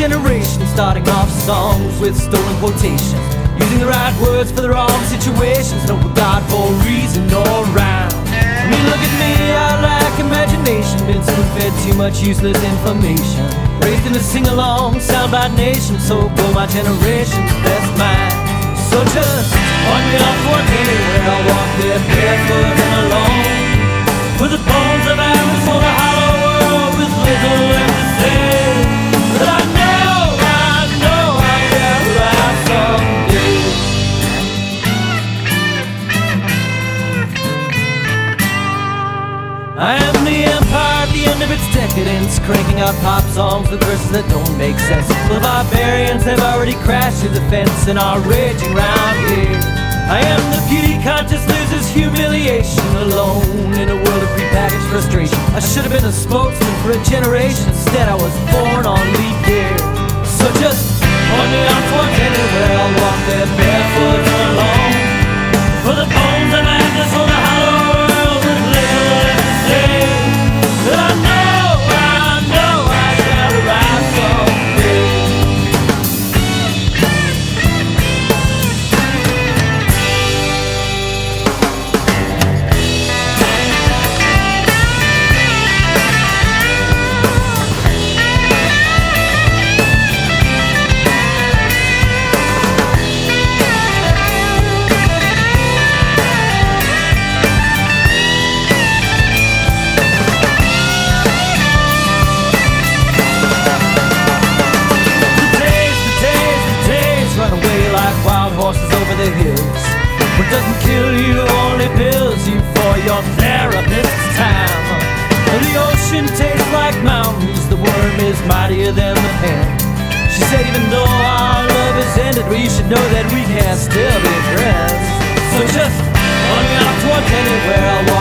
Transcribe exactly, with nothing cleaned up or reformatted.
generation, starting off songs with stolen quotations, using the right words for the wrong situations, no regard for reason or rhyme. I mean, look at me, I lack imagination, been spoon-fed too much useless information, raised in a sing-along soundbite nation, so go my generation's best mind. So just point me off work anywhere, I'll walk there barefoot and alone, with the bones of Arizona hollow world with little left to say. But I know, I know I'll get right someday. I am the empire at the end of its decadence, cranking out pop songs with verses that don't make sense. The barbarians have already crashed through the fence and are raging round here. I am the beauty contest loses humiliation, alone in a world of prepackaged frustration. I should have been a spokesman for a generation, instead I was born on leap year. So just point me out towards anywhere, I'll walk there barefoot and alone, for the bones of madness on the hollow world with little left to say. But I know, I know I shall rise someday. The hills. What doesn't kill you only bills you for your therapist's time. The ocean tastes like mountains, the worm is mightier than the pen. She said even though our love is ended, well, you should know that we can still be friends. So just point me out towards anywhere, I'll